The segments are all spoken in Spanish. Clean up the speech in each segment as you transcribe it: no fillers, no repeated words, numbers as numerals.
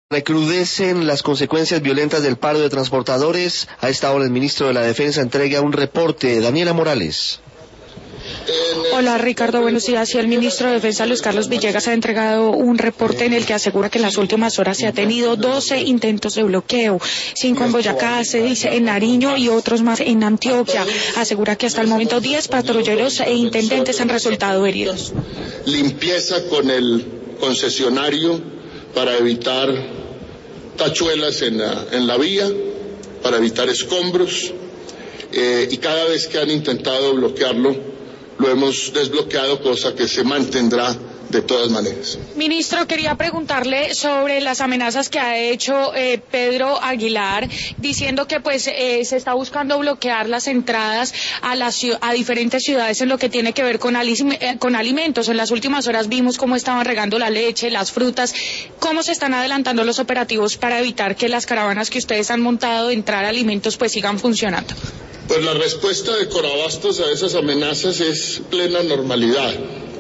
Recrudecen las consecuencias violentas del paro de transportadores. A esta hora el ministro de la Defensa entrega un reporte. Daniela Morales. Hola Ricardo, buenos días. Y el ministro de Defensa, Luis Carlos Villegas, ha entregado un reporte en el que asegura que en las últimas horas se ha tenido 12 intentos de bloqueo, 5 en Boyacá, 6 en Nariño y otros más en Antioquia. Asegura que hasta el momento 10 patrulleros e intendentes han resultado heridos. Limpieza con el concesionario para evitar tachuelas en la vía, para evitar escombros, y cada vez que han intentado bloquearlo, lo hemos desbloqueado, cosa que se mantendrá de todas maneras. Ministro, quería preguntarle sobre las amenazas que ha hecho Pedro Aguilar, diciendo que se está buscando bloquear las entradas a diferentes ciudades en lo que tiene que ver con alimentos. En las últimas horas vimos cómo estaban regando la leche, las frutas. ¿Cómo se están adelantando los operativos para evitar que las caravanas que ustedes han montado de entrar a alimentos pues sigan funcionando? Pues la respuesta de Corabastos a esas amenazas es plena normalidad.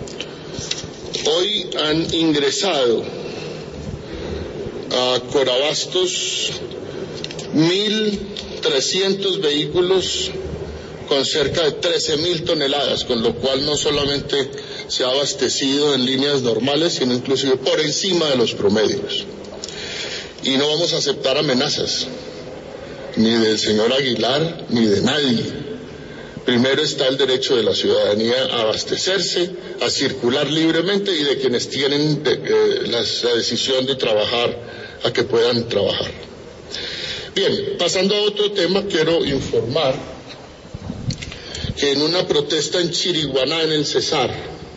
Hoy han ingresado a Corabastos 1.300 vehículos con cerca de 13.000 toneladas, con lo cual no solamente se ha abastecido en líneas normales, sino inclusive por encima de los promedios. Y no vamos a aceptar amenazas, ni del señor Aguilar, ni de nadie. Primero está el derecho de la ciudadanía a abastecerse, a circular libremente, y de quienes tienen la decisión de trabajar, a que puedan trabajar. Bien, pasando a otro tema, quiero informar que en una protesta en Chiriguaná, en el Cesar,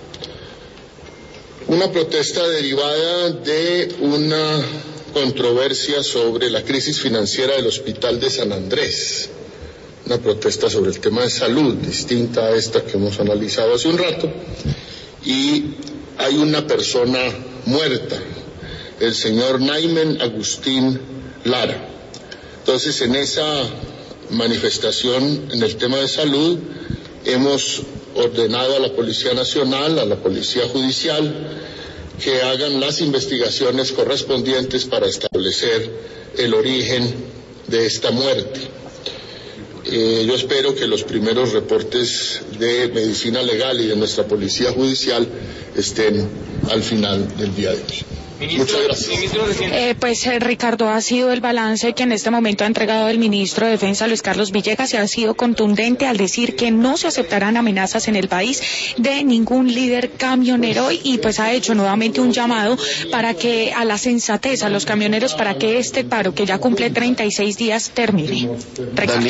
una protesta derivada de una controversia sobre la crisis financiera del Hospital de San Andrés, una protesta sobre el tema de salud, distinta a esta que hemos analizado hace un rato, y hay una persona muerta, el señor Naimen Agustín Lara. Entonces, en esa manifestación en el tema de salud, hemos ordenado a la Policía Nacional, a la Policía Judicial, que hagan las investigaciones correspondientes para establecer el origen de esta muerte. Yo espero que los primeros reportes de medicina legal y de nuestra Policía Judicial estén al final del día de hoy. Muchas gracias. Ricardo, ha sido el balance que en este momento ha entregado el ministro de Defensa, Luis Carlos Villegas, y ha sido contundente al decir que no se aceptarán amenazas en el país de ningún líder camionero, y pues ha hecho nuevamente un llamado para que a la sensatez a los camioneros para que este paro, que ya cumple 36 días, termine.